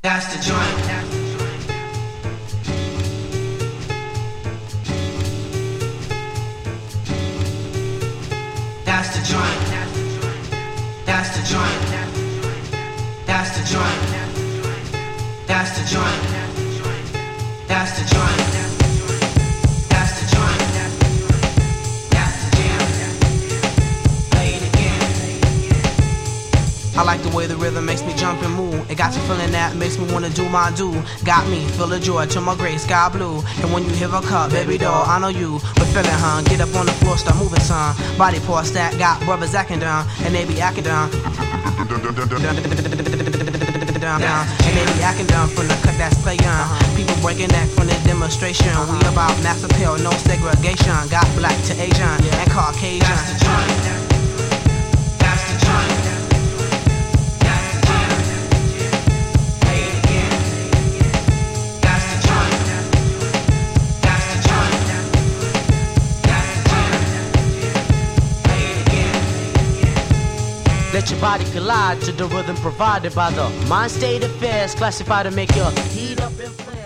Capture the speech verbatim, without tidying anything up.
That's the joint. That's the joint. That's the joint. That's the joint. That's the joint. That's the joint. That's the joint. That's the jam. Play it again. I like the way the rhythm makes me jump and move. It got you feeling that makes me wanna do my do. Got me feel the joy to my gray sky blue. And when you hear a cup, baby doll, I know you. But feeling, huh? Get up on the floor, start moving, son. Body parts that got brothers acting down, and they be acting down. Down, down. And they be acting down from the cut that's playing. People breaking neck from the demonstration. We about mass appeal, no segregation. Got black to Asian and Caucasian. That's the joint. That's the joint. That's the jam. Play it again. That's the joint. That's the joint. That's the jam. Play it again. Let your body collide to the rhythm provided by the mind state affairs, classified to make your heat up and flare.